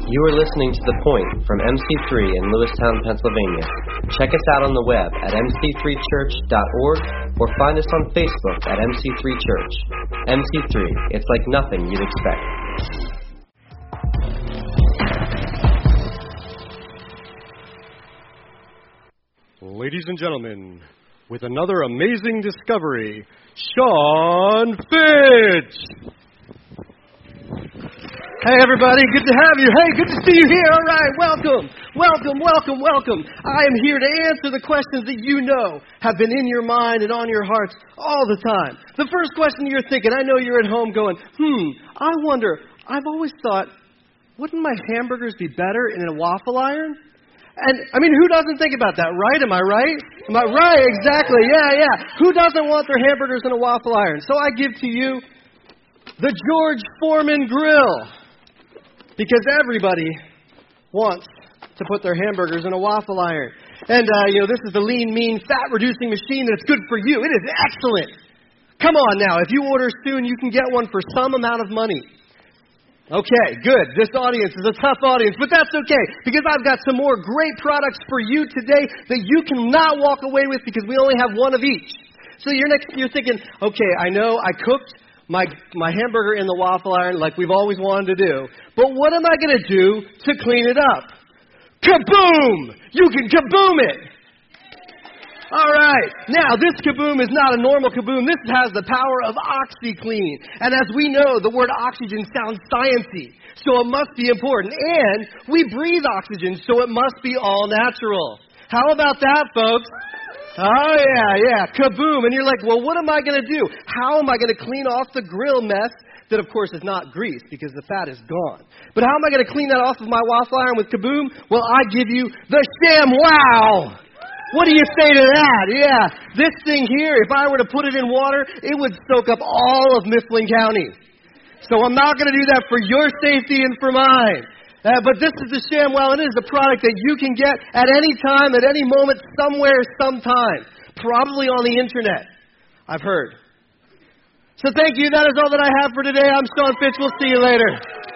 You are listening to The Point from MC3 in Lewistown, Pennsylvania. Check us out on the web at mc3church.org or find us on Facebook at MC3 Church. MC3, it's like nothing you'd expect. Ladies and gentlemen, with another amazing discovery, Sean Fitch! Hey, everybody. Good to have you. Hey, good to see you here. All right. Welcome. I am here to answer the questions that you know have been in your mind and on your hearts all the time. The first question you're thinking, I know you're at home going, I wonder, I've always thought, wouldn't my hamburgers be better in a waffle iron? And, who doesn't think about that, right? Am I right? Am I right? Exactly. Yeah. Who doesn't want their hamburgers in a waffle iron? So I give to you the George Foreman Grill. Because everybody wants to put their hamburgers in a waffle iron. And, this is the lean, mean, fat-reducing machine that's good for you. It is excellent. Come on now. If you order soon, you can get one for some amount of money. Okay, good. This audience is a tough audience, but that's okay. Because I've got some more great products for you today that you cannot walk away with because we only have one of each. So you're thinking, okay, I know I cooked my hamburger in the waffle iron like we've always wanted to do. But what am I going to do to clean it up? Kaboom! You can kaboom it! All right. Now, this kaboom is not a normal kaboom. This has the power of OxiClean. And as we know, the word oxygen sounds sciencey. So it must be important. And we breathe oxygen, so it must be all natural. How about that, folks? Oh, yeah. Kaboom. And you're like, well, what am I going to do? How am I going to clean off the grill mess that, of course, is not grease because the fat is gone? But how am I going to clean that off of my waffle iron with Kaboom? Well, I give you the ShamWow. What do you say to that? Yeah. This thing here, if I were to put it in water, it would soak up all of Mifflin County. So I'm not going to do that for your safety and for mine. But this is the ShamWow, and it is a product that you can get at any time, at any moment, somewhere, sometime. Probably on the internet, I've heard. So thank you. That is all that I have for today. I'm Sean Fitch. We'll see you later.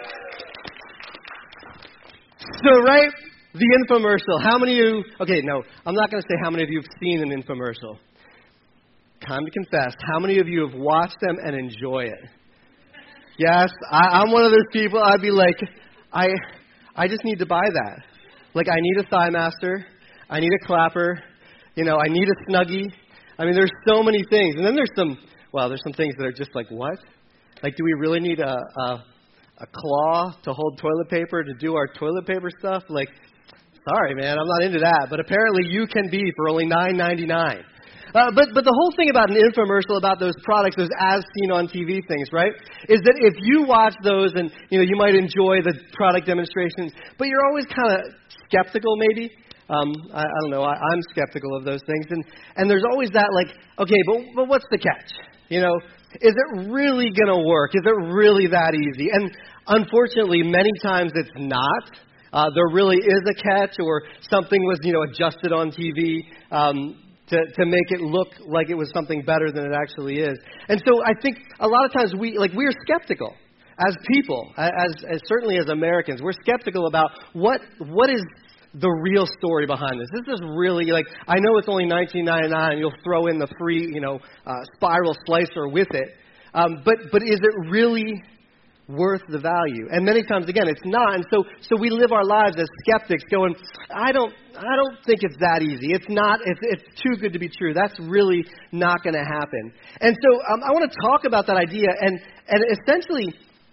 So, right, the infomercial. How many of you... Okay, no, I'm not going to say how many of you have seen an infomercial. Time to confess. How many of you have watched them and enjoy it? Yes, I'm one of those people. I'd be like... I just need to buy that. Like, I need a Thigh Master. I need a clapper. I need a Snuggie. There's so many things. And then there's some things that are just like, what? Like, do we really need a claw to hold toilet paper to do our toilet paper stuff? Like, sorry, man, I'm not into that. But apparently you can be for only $9.99. But the whole thing about an infomercial, about those products, those as seen on TV things, right, is that if you watch those and, you might enjoy the product demonstrations, but you're always kind of skeptical maybe. I don't know. I'm skeptical of those things. And there's always that like, okay, but what's the catch? Is it really going to work? Is it really that easy? And unfortunately, many times it's not. There really is a catch, or something was, adjusted on TV to make it look like it was something better than it actually is. And so I think a lot of times we're skeptical as people, as certainly as Americans. We're skeptical about what is the real story behind this. This is really, I know it's only $19.99, you'll throw in the free, spiral slicer with it. But is it really worth the value? And many times, again, it's not. And so we live our lives as skeptics going, I don't think it's that easy. It's not. It's too good to be true. That's really not going to happen. And so I want to talk about that idea and essentially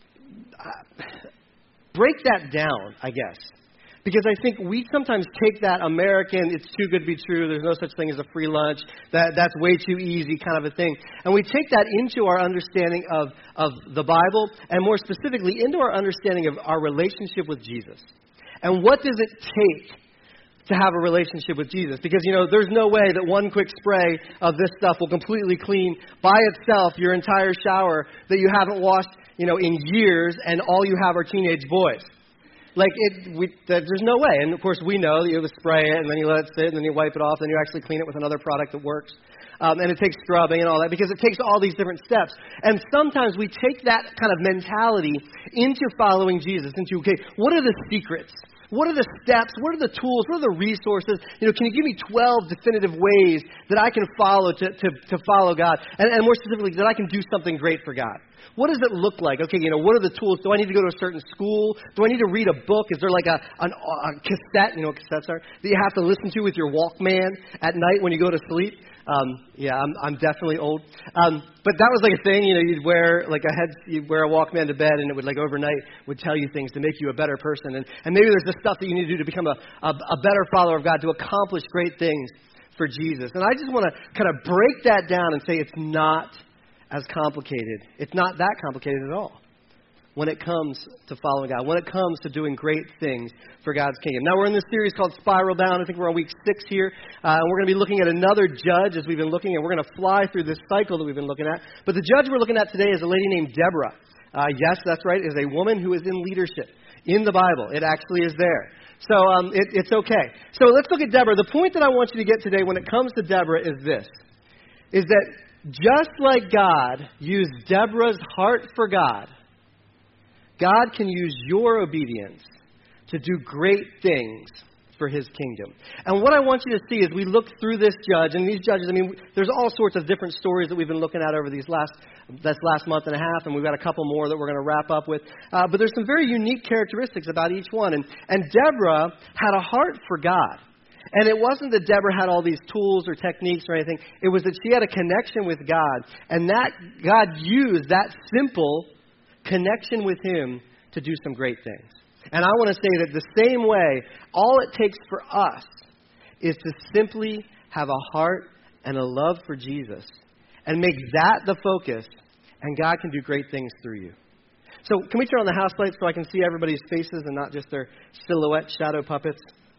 break that down, I guess. Because I think we sometimes take that American, it's too good to be true, there's no such thing as a free lunch, that's way too easy kind of a thing. And we take that into our understanding of the Bible, and more specifically into our understanding of our relationship with Jesus. And what does it take to have a relationship with Jesus? Because, there's no way that one quick spray of this stuff will completely clean by itself your entire shower that you haven't washed, in years, and all you have are teenage boys. There's no way. And, of course, we know that you have to spray it, and then you let it sit, and then you wipe it off, and you actually clean it with another product that works. and it takes scrubbing and all that, because it takes all these different steps. And sometimes we take that kind of mentality into following Jesus, into, okay, what are the secrets? What are the steps? What are the tools? What are the resources? Can you give me 12 definitive ways that I can follow to follow God? And more specifically, that I can do something great for God. What does it look like? Okay, what are the tools? Do I need to go to a certain school? Do I need to read a book? Is there like a cassette? You know what cassettes are? That you have to listen to with your Walkman at night when you go to sleep? Yeah, I'm definitely old. But that was like a thing, you'd wear you'd wear a Walkman to bed, and it would overnight would tell you things to make you a better person. And maybe there's the stuff that you need to do to become a better follower of God, to accomplish great things for Jesus. And I just want to kind of break that down and say it's not as complicated. It's not that complicated at all when it comes to following God, when it comes to doing great things for God's kingdom. Now, we're in this series called Spiral Bound. I think we're on week 6 here. And we're going to be looking at another judge as we've been looking, and we're going to fly through this cycle that we've been looking at. But the judge we're looking at today is a lady named Deborah. Yes, that's right, is a woman who is in leadership in the Bible. It actually is there. So it's okay. So let's look at Deborah. The point that I want you to get today when it comes to Deborah is this, is that just like God used Deborah's heart for God, God can use your obedience to do great things for His kingdom. And what I want you to see as we look through this judge, and these judges, there's all sorts of different stories that we've been looking at over this last month and a half, and we've got a couple more that we're going to wrap up with. But there's some very unique characteristics about each one. And Deborah had a heart for God. And it wasn't that Deborah had all these tools or techniques or anything. It was that she had a connection with God, and that God used that simple connection with Him to do some great things. And I want to say that the same way, all it takes for us is to simply have a heart and a love for Jesus and make that the focus, and God can do great things through you. So can we turn on the house lights so I can see everybody's faces and not just their silhouette shadow puppets?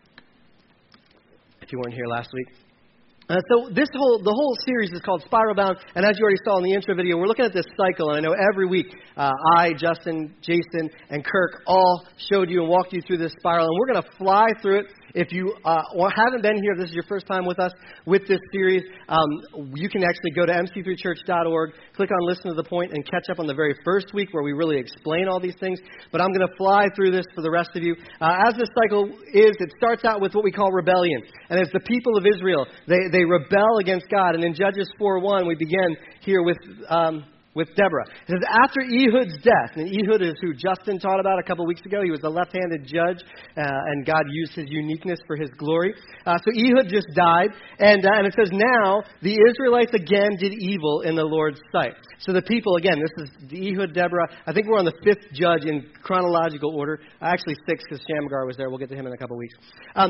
If you weren't here last week. So the whole series is called Spiral Bound, and as you already saw in the intro video, we're looking at this cycle, and I know every week I, Justin, Jason, and Kirk all showed you and walked you through this spiral, and we're going to fly through it. If you haven't been here, this is your first time with us with this series, you can actually go to mc3church.org, click on Listen to the Point, and catch up on the very first week where we really explain all these things. But I'm going to fly through this for the rest of you. As this cycle is, it starts out with what we call rebellion. And it's the people of Israel. They rebel against God. And in Judges 4:1, we begin here with Deborah. It says, after Ehud's death, and Ehud is who Justin taught about a couple weeks ago. He was the left-handed judge, and God used his uniqueness for His glory. So Ehud just died, and it says, now the Israelites again did evil in the Lord's sight. So the people, again, this is Ehud, Deborah. I think we're on the 5th judge in chronological order. Actually 6, because Shamgar was there. We'll get to him in a couple weeks.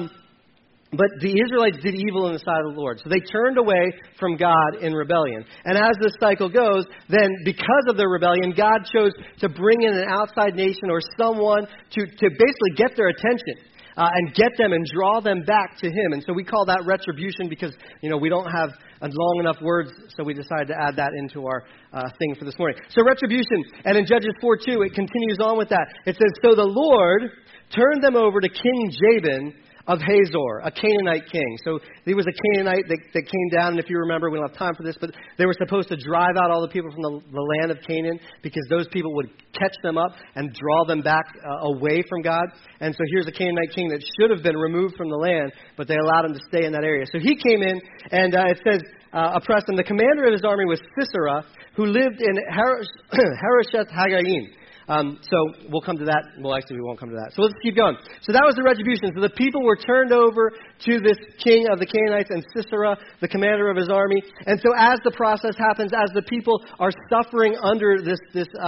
But the Israelites did evil in the sight of the Lord. So they turned away from God in rebellion. And as this cycle goes, then because of their rebellion, God chose to bring in an outside nation or someone to basically get their attention and get them and draw them back to Him. And so we call that retribution because, we don't have long enough words, so we decided to add that into our thing for this morning. So retribution, and in Judges 4:2, it continues on with that. It says, so the Lord turned them over to King Jabin of Hazor, a Canaanite king. So he was a Canaanite that came down, and if you remember, we don't have time for this, but they were supposed to drive out all the people from the land of Canaan because those people would catch them up and draw them back away from God. And so here's a Canaanite king that should have been removed from the land, but they allowed him to stay in that area. So he came in, and it says, oppressed him. The commander of his army was Sisera, who lived in Harosheth Haggayim. So we'll come to that. Well, actually, we won't come to that. So let's keep going. So that was the retribution. So the people were turned over to this king of the Canaanites and Sisera, the commander of his army. And so as the process happens, as the people are suffering under the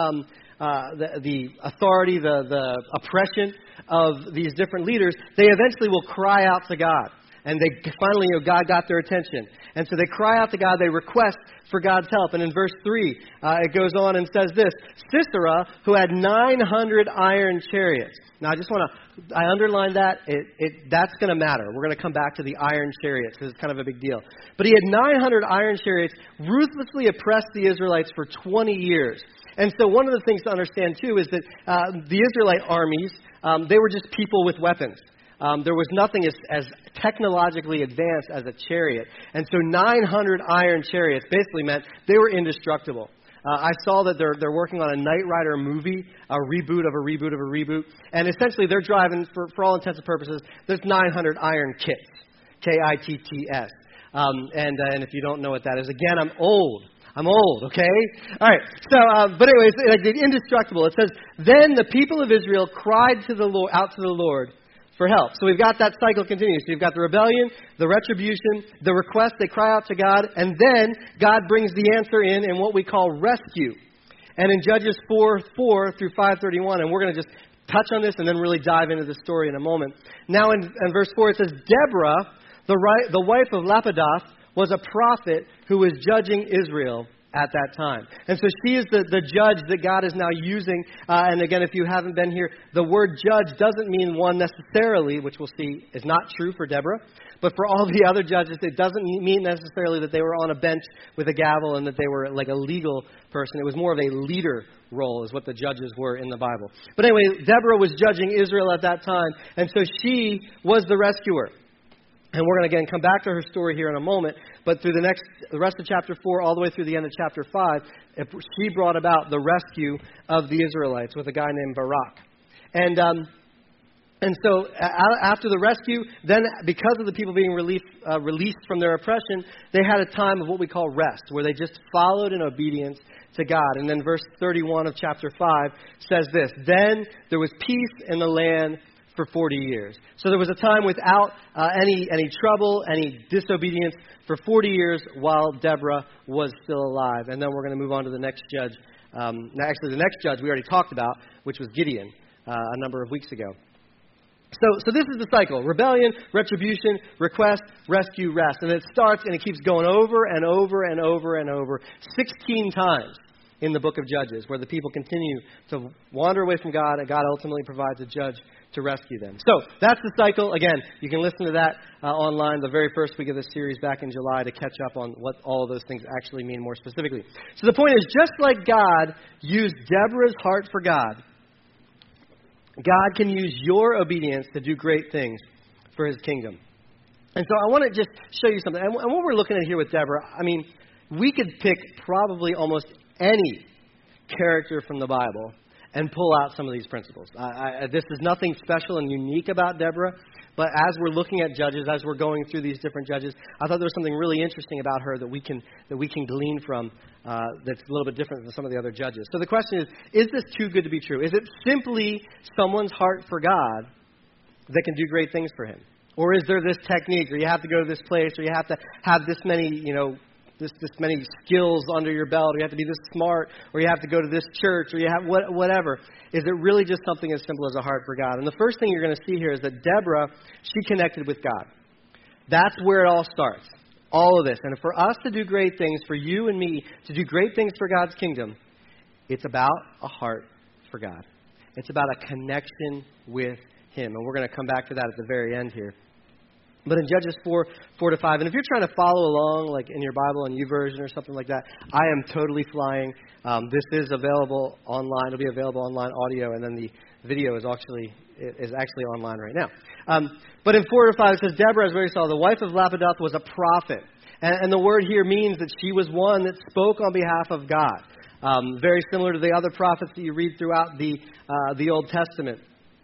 authority, the oppression of these different leaders, they eventually will cry out to God. And they finally, God got their attention. And so they cry out to God. They request for God's help. And in verse 3, it goes on and says this, Sisera, who had 900 iron chariots. Now, I underline that. That's going to matter. We're going to come back to the iron chariots because it's kind of a big deal. But he had 900 iron chariots, ruthlessly oppressed the Israelites for 20 years. And so one of the things to understand, too, is that the Israelite armies, they were just people with weapons. There was nothing as technologically advanced as a chariot. And so 900 iron chariots basically meant they were indestructible. I saw that they're working on a Knight Rider movie, a reboot of a reboot of a reboot. And essentially they're driving, for all intents and purposes, there's 900 iron kits. Kitts. And if you don't know what that is, again, I'm old, okay? All right. So, but anyways, like the indestructible. It says, then the people of Israel cried to the Lord, out to the Lord for help. So we've got that cycle continues. So you've got the rebellion, the retribution, the request, they cry out to God, and then God brings the answer in what we call rescue. And in Judges 4 through 5:31, and we're going to just touch on this and then really dive into the story in a moment. Now in verse 4 it says, Deborah, the wife of Lapidoth, was a prophet who was judging Israel at that time. And so she is the judge that God is now using. And again, if you haven't been here, the word judge doesn't mean one necessarily, which we'll see is not true for Deborah. But for all the other judges, it doesn't mean necessarily that they were on a bench with a gavel and that they were like a legal person. It was more of a leader role is what the judges were in the Bible. But anyway, Deborah was judging Israel at that time. And so she was the rescuer. And we're going to, again, come back to her story here in a moment. But through the rest of chapter 4, all the way through the end of chapter 5, she brought about the rescue of the Israelites with a guy named Barak. And so after the rescue, then because of the people being released from their oppression, they had a time of what we call rest, where they just followed in obedience to God. And then verse 31 of chapter 5 says this, then there was peace in the land for 40 years. So there was a time without any trouble, any disobedience for 40 years while Deborah was still alive. And then we're going to move on to the next judge. Actually, the next judge we already talked about, which was Gideon a number of weeks ago. So this is the cycle. Rebellion, retribution, request, rescue, rest. And it starts and it keeps going over and over and over and over 16 times in the book of Judges, where the people continue to wander away from God, and God ultimately provides a judge to rescue them. So that's the cycle. Again, you can listen to that online the very first week of this series back in July to catch up on what all of those things actually mean more specifically. So the point is, just like God used Deborah's heart for God, God can use your obedience to do great things for his kingdom. And so I want to just show you something. And what we're looking at here with Deborah, I mean, we could pick probably almost any character from the Bible and pull out some of these principles. This is nothing special and unique about Deborah, but as we're looking at Judges, as we're going through these different Judges, I thought there was something really interesting about her that we can glean from that's a little bit different than some of the other Judges. So the question is this too good to be true? Is it simply someone's heart for God that can do great things for him? Or is there this technique, or you have to go to this place, or you have to have this many, this many skills under your belt, or you have to be this smart, or you have to go to this church, or you have whatever. Is it really just something as simple as a heart for God? And the first thing you're going to see here is that Deborah, she connected with God. That's where it all starts. All of this. And for us to do great things, for you and me to do great things for God's kingdom, it's about a heart for God. It's about a connection with him. And we're going to come back to that at the very end here. But in Judges 4 to 5, and if you're trying to follow along, like in your Bible and YouVersion or something like that, I am totally flying. This is available online. It'll be available online audio, and then the video is actually online right now. But in 4 to 5, it says, Deborah, as we saw, the wife of Lapidoth, was a prophet. And the word here means that she was one that spoke on behalf of God. Very similar to the other prophets that you read throughout the Old Testament.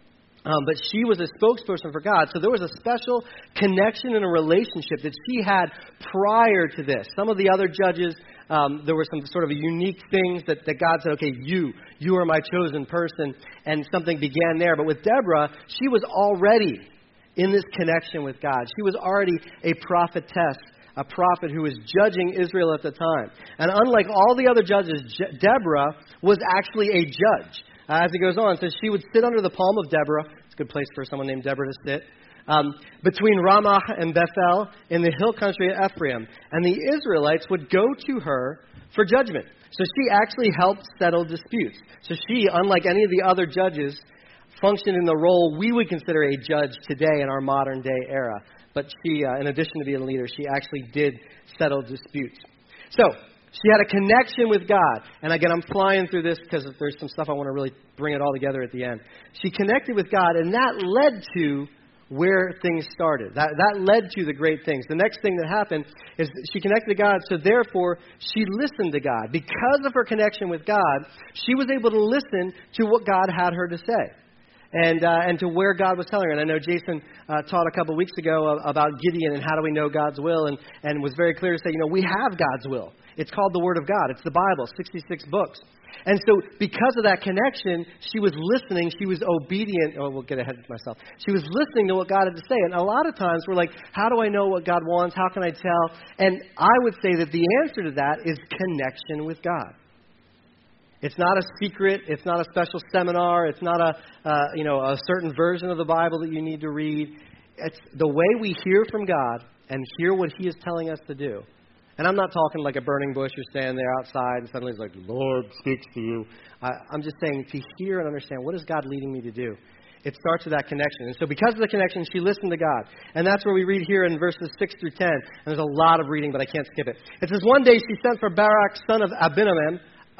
But she was a spokesperson for God. So there was a special connection and a relationship that she had prior to this. Some of the other judges, there were some sort of unique things that God said, okay, you are my chosen person, and something began there. But with Deborah, she was already in this connection with God. She was already a prophetess, a prophet who was judging Israel at the time. And unlike all the other judges, Deborah was actually a judge. As it goes on, it says she would sit under the palm of Deborah. It's a good place for someone named Deborah to sit. Between Ramah and Bethel in the hill country of Ephraim. And the Israelites would go to her for judgment. So she actually helped settle disputes. So she, unlike any of the other judges, functioned in the role we would consider a judge today in our modern day era. But she, in addition to being a leader, she actually did settle disputes. So she had a connection with God. And again, I'm flying through this because there's some stuff I want to really bring it all together at the end. She connected with God, and that led to where things started. That led to the great things. The next thing that happened is she connected to God, so therefore she listened to God. Because of her connection with God, she was able to listen to what God had her to say. And to where God was telling her. And I know Jason taught a couple weeks ago about Gideon and how do we know God's will, and was very clear to say, we have God's will. It's called the Word of God. It's the Bible, 66 books. And so because of that connection, she was listening. She was obedient. Oh, we'll get ahead of myself. She was listening to what God had to say. And a lot of times we're like, how do I know what God wants? How can I tell? And I would say that the answer to that is connection with God. It's not a secret. It's not a special seminar. It's not a certain version of the Bible that you need to read. It's the way we hear from God and hear what He is telling us to do. And I'm not talking like a burning bush. You're standing there outside and suddenly it's like, the Lord speaks to you. I'm just saying to hear and understand, what is God leading me to do? It starts with that connection. And so because of the connection, she listened to God. And that's where we read here in verses 6 through 10. And there's a lot of reading, but I can't skip it. It says, one day she sent for Barak, son of Abinoam,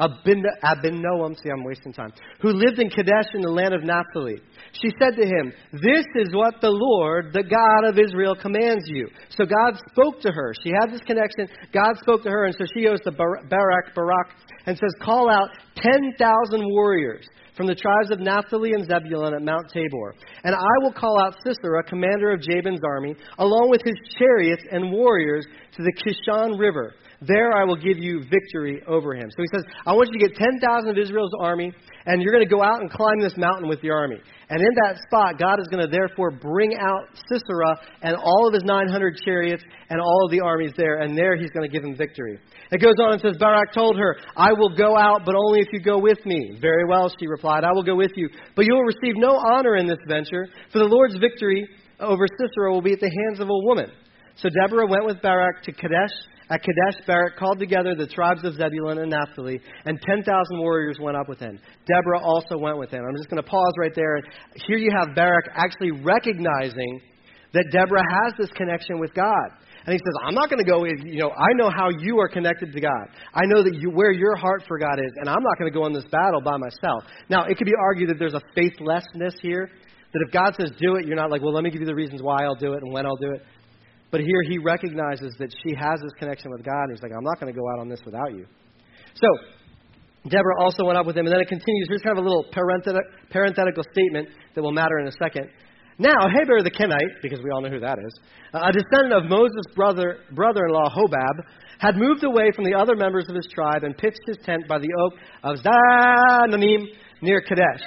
see, I'm wasting time, who lived in Kadesh in the land of Naphtali. She said to him, this is what the Lord, the God of Israel, commands you. So God spoke to her. She had this connection. God spoke to her, and so she goes to Barak, and says, call out 10,000 warriors from the tribes of Naphtali and Zebulun at Mount Tabor. And I will call out Sisera, commander of Jabin's army, along with his chariots and warriors to the Kishon River. There I will give you victory over him. So he says, I want you to get 10,000 of Israel's army, and you're going to go out and climb this mountain with the army. And in that spot, God is going to therefore bring out Sisera and all of his 900 chariots and all of the armies there, and there he's going to give him victory. It goes on and says, Barak told her, I will go out, but only if you go with me. Very well, she replied, I will go with you, but you will receive no honor in this venture, for the Lord's victory over Sisera will be at the hands of a woman. So Deborah went with Barak to Kadesh. At Kadesh, Barak called together the tribes of Zebulun and Naphtali, and 10,000 warriors went up with him. Deborah also went with him. I'm just going to pause right there. Here you have Barak actually recognizing that Deborah has this connection with God. And he says, I'm not going to go, I know how you are connected to God. I know that where your heart for God is, and I'm not going to go in this battle by myself. Now, it could be argued that there's a faithlessness here, that if God says do it, you're not like, well, let me give you the reasons why I'll do it and when I'll do it. But here he recognizes that she has this connection with God. And he's like, I'm not going to go out on this without you. So Deborah also went up with him. And then it continues. Here's kind of a little parenthetical statement that will matter in a second. Now, Heber the Kenite, because we all know who that is, a descendant of Moses' brother-in-law Hobab, had moved away from the other members of his tribe and pitched his tent by the oak of Zananim near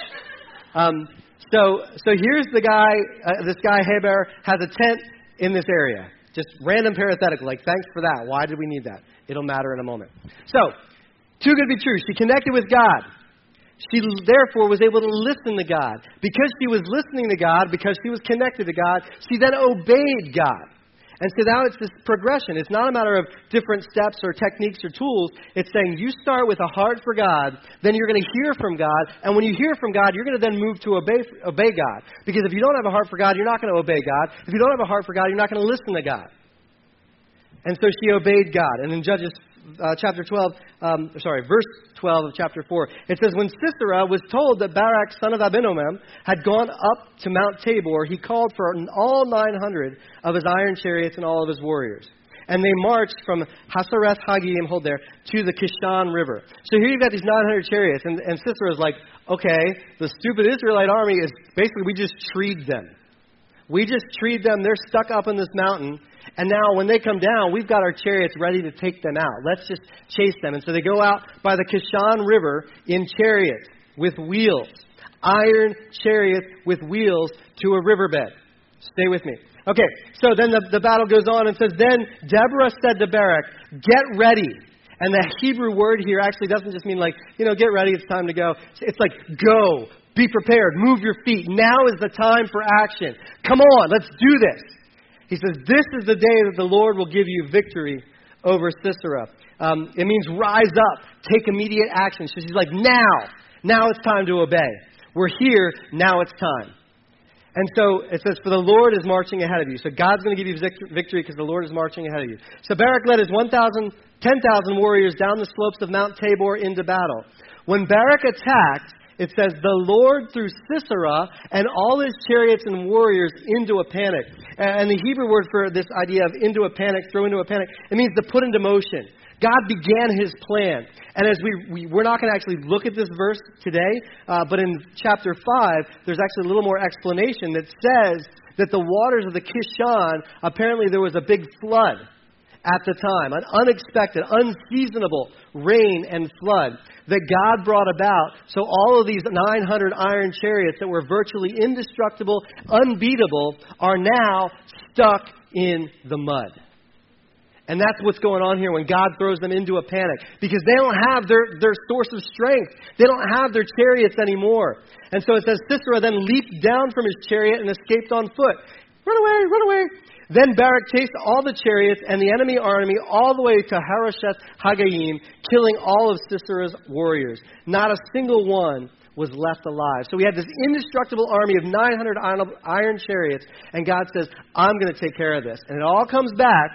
Kadesh. So here's the guy, this guy Heber has a tent in this area. Just random parenthetical, like thanks for that. Why did we need that? It'll matter in a moment. So, too good to be true. She connected with God. She therefore was able to listen to God. Because she was listening to God, because she was connected to God, she then obeyed God. And so now it's this progression. It's not a matter of different steps or techniques or tools. It's saying you start with a heart for God, then you're going to hear from God, and when you hear from God, you're going to then move to obey God. Because if you don't have a heart for God, you're not going to obey God. If you don't have a heart for God, you're not going to listen to God. And so she obeyed God. And in Judges verse 12 of chapter 4, it says, when Sisera was told that Barak, son of Abinoam, had gone up to Mount Tabor, he called for all 900 of his iron chariots and all of his warriors. And they marched from Hasereth Haggim, to the Kishon River. So here you've got these 900 chariots, and Sisera's like, okay, the stupid Israelite army is basically, we just treed them. We just treed them. They're stuck up in this mountain. And now when they come down, we've got our chariots ready to take them out. Let's just chase them. And so they go out by the Kishon River in chariots with wheels. Iron chariots with wheels to a riverbed. Stay with me. Okay, so then the battle goes on and says, then Deborah said to Barak, get ready. And the Hebrew word here actually doesn't just mean like, get ready, it's time to go. It's like, go, be prepared, move your feet. Now is the time for action. Come on, let's do this. He says, this is the day that the Lord will give you victory over Sisera. It means rise up, take immediate action. So she's like, now it's time to obey. We're here, now it's time. And so it says, for the Lord is marching ahead of you. So God's going to give you victory because the Lord is marching ahead of you. So Barak led his 10,000 warriors down the slopes of Mount Tabor into battle. When Barak attacked, it says, the Lord threw Sisera and all his chariots and warriors into a panic. And the Hebrew word for this idea of into a panic, throw into a panic, it means to put into motion. God began his plan. And as we're not going to actually look at this verse today, but in chapter 5, there's actually a little more explanation that says that the waters of the Kishon, apparently there was a big flood at the time, an unexpected, unseasonable rain and flood that God brought about. So all of these 900 iron chariots that were virtually indestructible, unbeatable, are now stuck in the mud. And that's what's going on here when God throws them into a panic. Because they don't have their source of strength. They don't have their chariots anymore. And so it says, Sisera then leaped down from his chariot and escaped on foot. Run away, run away. Then Barak chased all the chariots and the enemy army all the way to Harosheth Haggayim, killing all of Sisera's warriors. Not a single one was left alive. So we had this indestructible army of 900 iron chariots, and God says, I'm going to take care of this. And it all comes back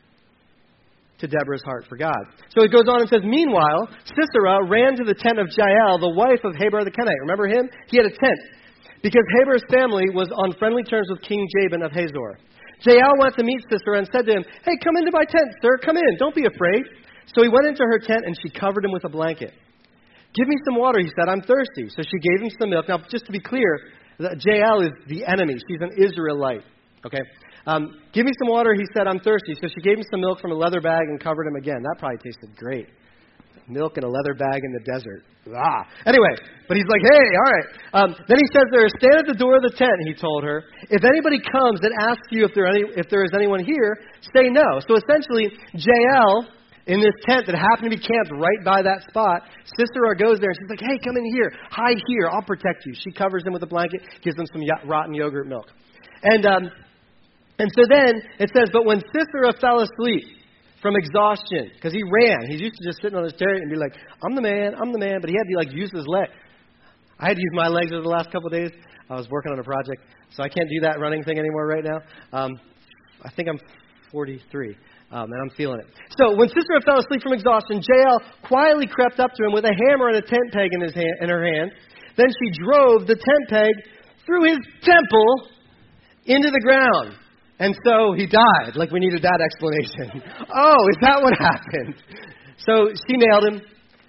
to Deborah's heart for God. So it goes on and says, meanwhile, Sisera ran to the tent of Jael, the wife of Heber the Kenite. Remember him? He had a tent, because Heber's family was on friendly terms with King Jabin of Hazor. Jael went to meet Sisera and said to him, hey, come into my tent, sir. Come in. Don't be afraid. So he went into her tent, and she covered him with a blanket. Give me some water, he said. I'm thirsty. So she gave him some milk. Now, just to be clear, Jael is the enemy. She's an Israelite. Okay? Give me some water, he said. I'm thirsty. So she gave him some milk from a leather bag and covered him again. That probably tasted great. Milk in a leather bag in the desert. Anyway, but he's like, hey, all right. Then he says there, stand at the door of the tent, he told her. If anybody comes and asks you if there is anyone here, say no. So essentially, Jael, in this tent that happened to be camped right by that spot, Sisera goes there and she's like, hey, come in here. Hide here. I'll protect you. She covers him with a blanket, gives him some rotten yogurt milk. And so then it says, but when Sisera fell asleep from exhaustion, because he ran. He's used to just sitting on his chariot and be like, I'm the man, but he had to use his leg. I had to use my legs over the last couple of days. I was working on a project, so I can't do that running thing anymore right now. I think I'm 43, and I'm feeling it. So when Sisera fell asleep from exhaustion, Jael quietly crept up to him with a hammer and a tent peg in her hand. Then she drove the tent peg through his temple into the ground. And so he died. Like, we needed that explanation. Oh, is that what happened? So she nailed him.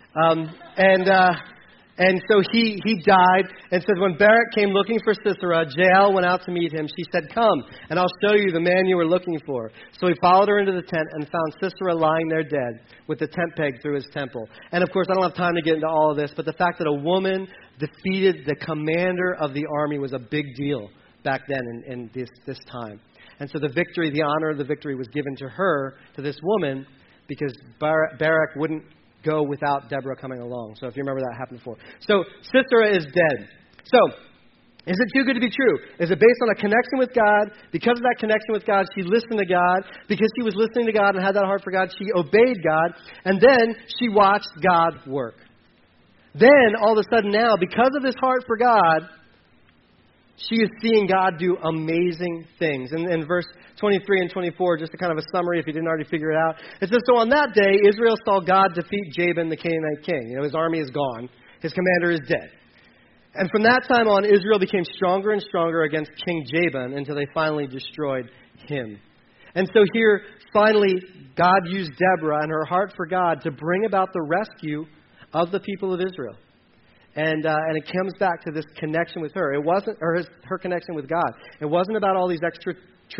And so he died. And says, when Barak came looking for Sisera, Jael went out to meet him. She said, come, and I'll show you the man you were looking for. So he followed her into the tent and found Sisera lying there dead with the tent peg through his temple. And, of course, I don't have time to get into all of this, but the fact that a woman defeated the commander of the army was a big deal back then in this time. And so the victory, the honor of the victory was given to her, to this woman, because Barak wouldn't go without Deborah coming along. So if you remember, that happened before. So Sisera is dead. So is it too good to be true? Is it based on a connection with God? Because of that connection with God, she listened to God. Because she was listening to God and had that heart for God, she obeyed God. And then she watched God work. Then, all of a sudden now, because of this heart for God, she is seeing God do amazing things. And in verse 23 and 24, just a kind of a summary if you didn't already figure it out. It says, so on that day, Israel saw God defeat Jabin, the Canaanite king. His army is gone. His commander is dead. And from that time on, Israel became stronger and stronger against King Jabin until they finally destroyed him. And so here, finally, God used Deborah and her heart for God to bring about the rescue of the people of Israel. And it comes back to this connection with her. It wasn't, or her connection with God. It wasn't about all these extra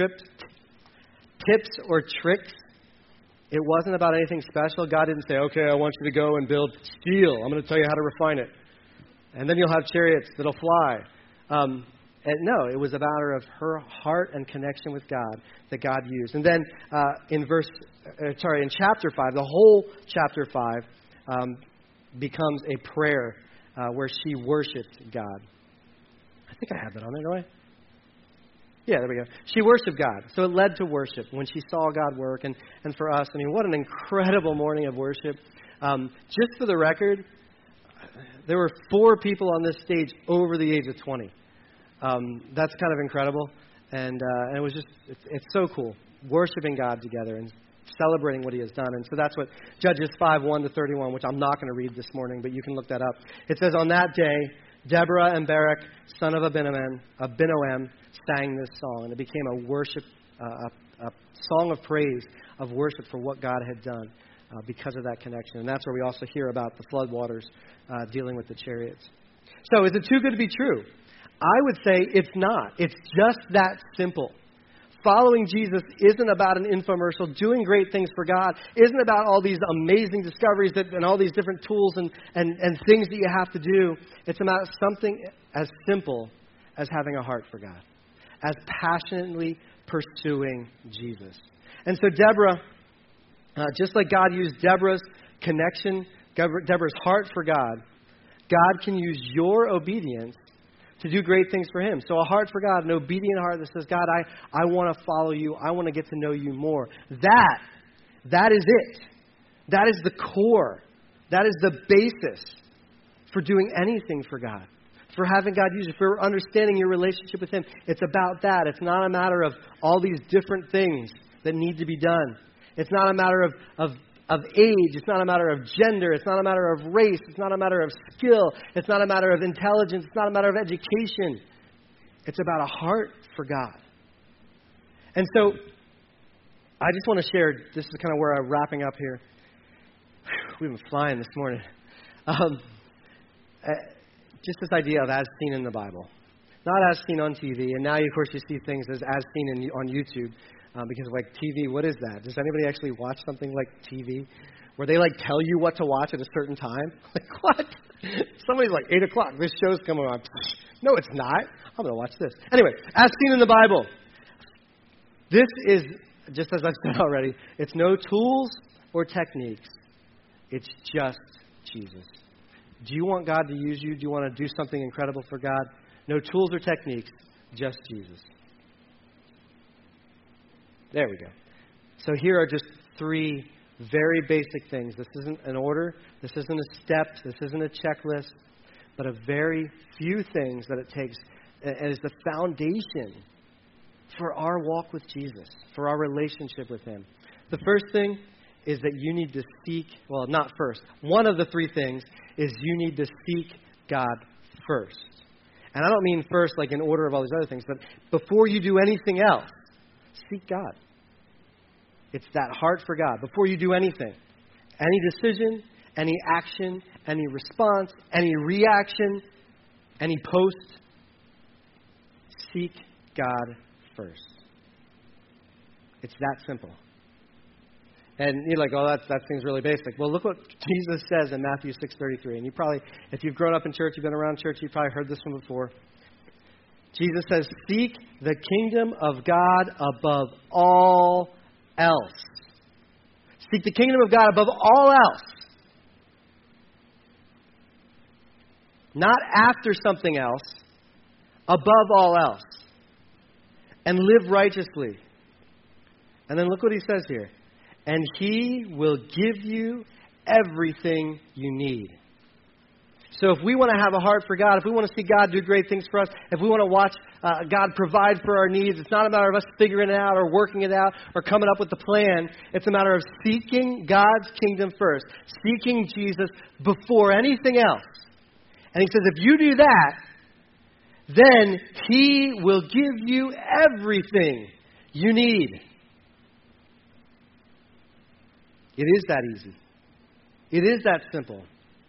tips or tricks. It wasn't about anything special. God didn't say, okay, I want you to go and build steel. I'm going to tell you how to refine it. And then you'll have chariots that'll fly. No, it was about her heart and connection with God that God used. And then in chapter 5, the whole chapter 5 becomes a prayer where she worshipped God. I think I have that on there, don't I? Yeah, there we go. She worshipped God. So it led to worship when she saw God work. And for us, I mean, what an incredible morning of worship. Just for the record, there were 4 people on this stage over the age of 20. That's kind of incredible. And it was just, it's so cool. Worshiping God together and celebrating what he has done. And so that's what Judges 5:1-31, which I'm not going to read this morning, but you can look that up. It says, on that day, Deborah and Barak, son of Abinoam, sang this song, and it became a worship, a song of praise, of worship for what God had done because of that connection. And that's where we also hear about the floodwaters dealing with the chariots. So is it too good to be true? I would say it's not. It's just that simple. Following Jesus isn't about an infomercial. Doing great things for God isn't about all these amazing discoveries and all these different tools and things that you have to do. It's about something as simple as having a heart for God, as passionately pursuing Jesus. And so Deborah, just like God used Deborah's connection, Deborah's heart for God, God can use your obedience to do great things for Him. So a heart for God, an obedient heart that says, God, I want to follow you. I want to get to know you more. That is it. That is the core. That is the basis for doing anything for God, for having God use you, for understanding your relationship with Him. It's about that. It's not a matter of all these different things that need to be done. It's not a matter of age. It's not a matter of gender. It's not a matter of race. It's not a matter of skill. It's not a matter of intelligence. It's not a matter of education. It's about a heart for God. And so I just want to share, this is kind of where I'm wrapping up here. We've been flying this morning. Just this idea of as seen in the Bible. Not as seen on TV. And now, of course, you see things as seen on YouTube. Because, like, TV, what is that? Does anybody actually watch something like TV? Where they, like, tell you what to watch at a certain time? Like, what? Somebody's like, 8 o'clock, this show's coming on. No, it's not. I'm going to watch this. Anyway, as seen in the Bible. This is, just as I've said already, it's no tools or techniques. It's just Jesus. Do you want God to use you? Do you want to do something incredible for God? No tools or techniques, just Jesus. There we go. So here are just 3 very basic things. This isn't an order. This isn't a step. This isn't a checklist. But a very few things that it takes as the foundation for our walk with Jesus, for our relationship with Him. The first thing is that you need to seek, well, not first. One of the 3 things is you need to seek God first. And I don't mean first like in order of all these other things, but before you do anything else, seek God. It's that heart for God. Before you do anything, any decision, any action, any response, any reaction, any post, seek God first. It's that simple. And you're like, oh, that seems really basic. Well, look what Jesus says in Matthew 6:33. And you probably, if you've grown up in church, you've been around church, you've probably heard this one before. Jesus says, seek the kingdom of God above all else. Seek the kingdom of God above all else. Not after something else, above all else. And live righteously. And then look what He says here. And He will give you everything you need. So if we want to have a heart for God, if we want to see God do great things for us, if we want to watch God provide for our needs, it's not a matter of us figuring it out or working it out or coming up with the plan. It's a matter of seeking God's kingdom first, seeking Jesus before anything else. And He says, if you do that, then He will give you everything you need. It is that easy. It is that simple.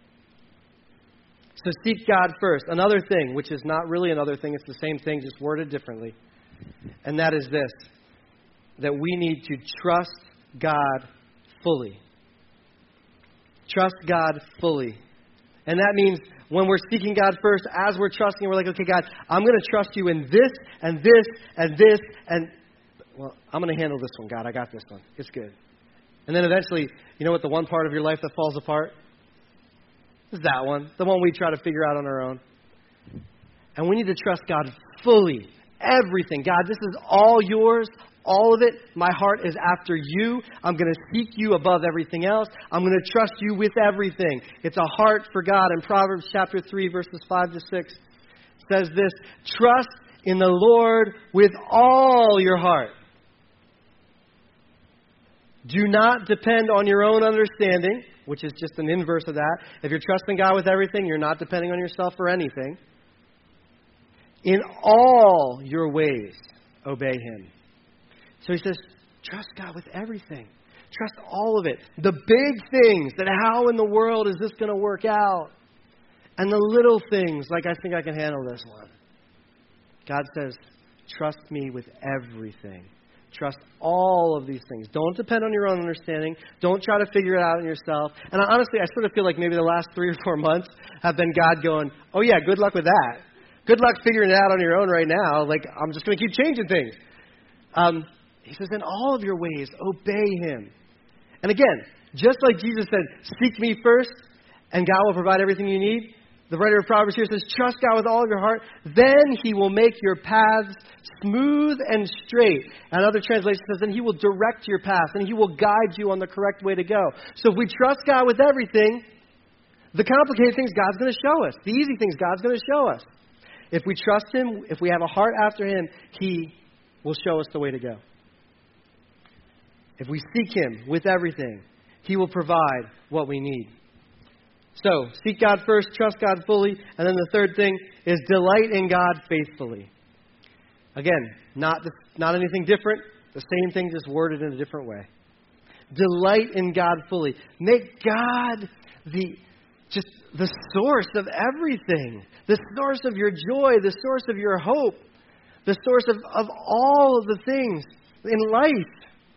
So seek God first. Another thing, which is not really another thing, it's the same thing, just worded differently. And that is this, that we need to trust God fully. Trust God fully. And that means when we're seeking God first, as we're trusting, we're like, okay, God, I'm going to trust you in this and this and this. And, well, I'm going to handle this one, God. I got this one. It's good. And then eventually, you know what the one part of your life that falls apart? It's that one. The one we try to figure out on our own. And we need to trust God fully. Everything. God, this is all yours. All of it. My heart is after you. I'm going to seek you above everything else. I'm going to trust you with everything. It's a heart for God. In Proverbs chapter 3, verses 5 to 6, it says this, trust in the Lord with all your heart. Do not depend on your own understanding. which is just an inverse of that. If you're trusting God with everything, you're not depending on yourself for anything. In all your ways, obey Him. So he says, trust God with everything. Trust all of it. The big things, that how in the world is this going to work out? And the little things, like I think I can handle this one. God says, trust me with everything. Trust all of these things. Don't depend on your own understanding. Don't try to figure it out yourself. And honestly, I sort of feel like maybe the last 3 or 4 months have been God going, oh yeah, good luck with that. Good luck figuring it out on your own right now. Like, I'm just going to keep changing things. He says, in all of your ways, obey Him. And again, just like Jesus said, seek me first, and God will provide everything you need. The writer of Proverbs here says, trust God with all of your heart, then He will make your paths smooth and straight. And other translations says, then He will direct your path, and He will guide you on the correct way to go. So if we trust God with everything, the complicated things God's going to show us. The easy things God's going to show us. If we trust Him, if we have a heart after Him, He will show us the way to go. If we seek Him with everything, He will provide what we need. So, seek God first, trust God fully, and then the third thing is delight in God faithfully. Again, not anything different, the same thing just worded in a different way. Delight in God fully. Make God the source of everything, the source of your joy, the source of your hope, the source of all of the things in life.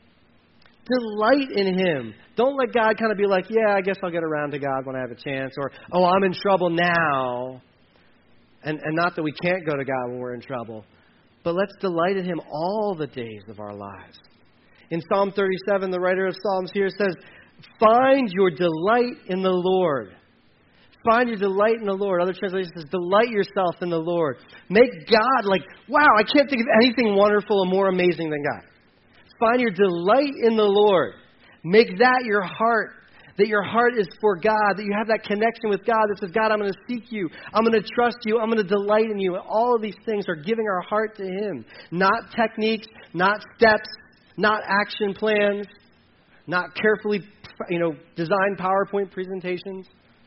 Delight in Him. Don't let God kind of be like, yeah, I guess I'll get around to God when I have a chance. Or, oh, I'm in trouble now. And not that we can't go to God when we're in trouble. But let's delight in Him all the days of our lives. In Psalm 37, the writer of Psalms here says, find your delight in the Lord. Find your delight in the Lord. Other translations says, delight yourself in the Lord. Make God like, wow, I can't think of anything wonderful and more amazing than God. Find your delight in the Lord. Make that your heart. That your heart is for God. That you have that connection with God that says, God, I'm going to seek you. I'm going to trust you. I'm going to delight in you. And all of these things are giving our heart to Him. Not techniques, not steps, not action plans, not carefully, designed PowerPoint presentations.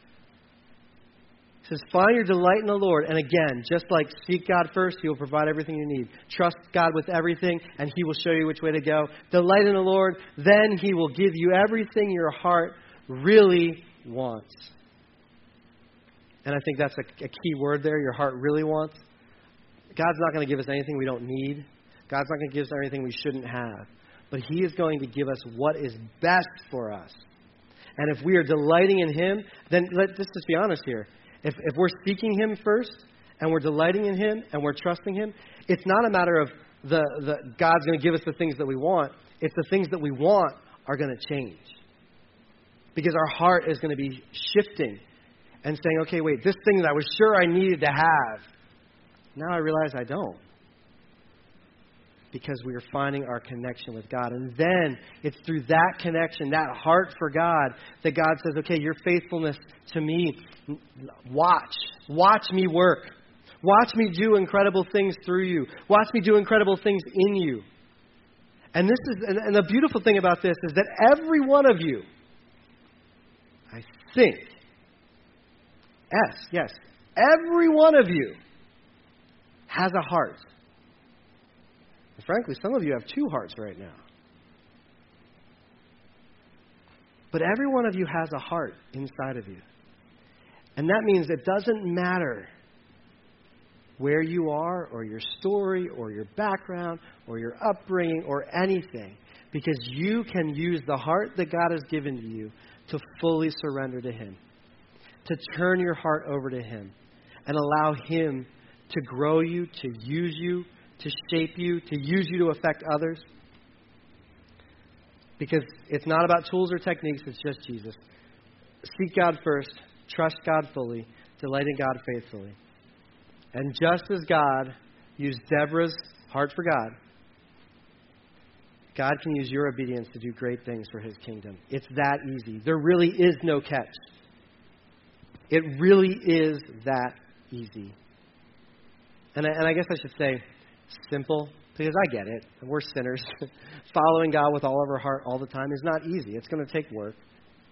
It says, find your delight in the Lord. And again, just like seek God first, He will provide everything you need. Trust God with everything, and He will show you which way to go. Delight in the Lord, then He will give you everything your heart really wants. And I think that's a key word there, your heart really wants. God's not going to give us anything we don't need. God's not going to give us anything we shouldn't have. But He is going to give us what is best for us. And if we are delighting in Him, then let's just be honest here. If we're seeking Him first, and we're delighting in Him, and we're trusting Him, it's not a matter of the God's going to give us the things that we want. It's the things that we want are going to change. Because our heart is going to be shifting and saying, okay, wait, this thing that I was sure I needed to have, now I realize I don't. Because we are finding our connection with God. And then it's through that connection, that heart for God, that God says, okay, your faithfulness to me, watch me work. Watch me do incredible things through you. Watch me do incredible things in you. And and the beautiful thing about this is that every one of you, I think, yes, every one of you has a heart. And frankly, some of you have 2 hearts right now. But every one of you has a heart inside of you. And that means it doesn't matter where you are or your story or your background or your upbringing or anything. Because you can use the heart that God has given to you to fully surrender to Him. To turn your heart over to Him. And allow Him to grow you, to use you, to shape you, to use you to affect others. Because it's not about tools or techniques, it's just Jesus. Seek God first, trust God fully, delight in God faithfully. And just as God used Deborah's heart for God, God can use your obedience to do great things for His kingdom. It's that easy. There really is no catch. It really is that easy. And I guess I should say simple, because I get it. We're sinners. Following God with all of our heart all the time is not easy. It's going to take work.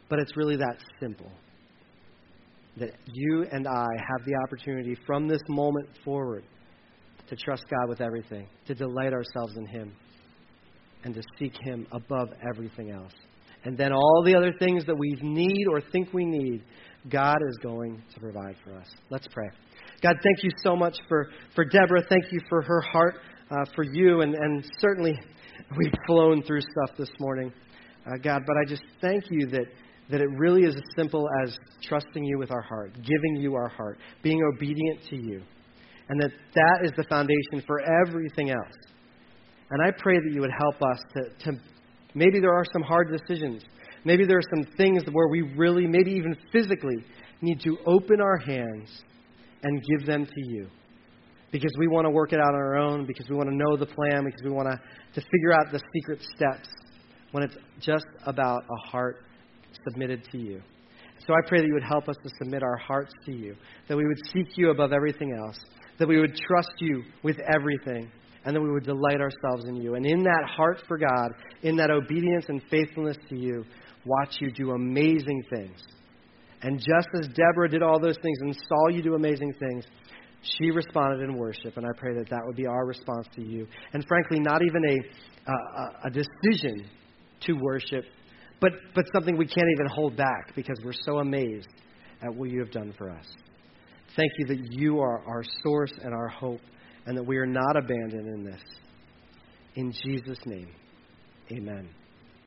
But it's really that simple. That you and I have the opportunity from this moment forward to trust God with everything, to delight ourselves in Him, and to seek Him above everything else. And then all the other things that we need or think we need, God is going to provide for us. Let's pray. God, thank you so much for Deborah. Thank you for her heart for you. And certainly we've flown through stuff this morning, God. But I just thank you that it really is as simple as trusting you with our heart, giving you our heart, being obedient to you. And that is the foundation for everything else. And I pray that you would help us to maybe there are some hard decisions. Maybe there are some things where we really, maybe even physically, need to open our hands and give them to you. Because we want to work it out on our own, because we want to know the plan, because we want to figure out the secret steps when it's just about a heart submitted to you. So I pray that you would help us to submit our hearts to you, that we would seek you above everything else, that we would trust you with everything, and that we would delight ourselves in you. And in that heart for God, in that obedience and faithfulness to you, watch you do amazing things. And just as Deborah did all those things and saw you do amazing things, she responded in worship. And I pray that that would be our response to you. And frankly, not even a decision to worship, but something we can't even hold back because we're so amazed at what you have done for us. Thank you that you are our source and our hope, and that we are not abandoned in this. In Jesus' name, amen.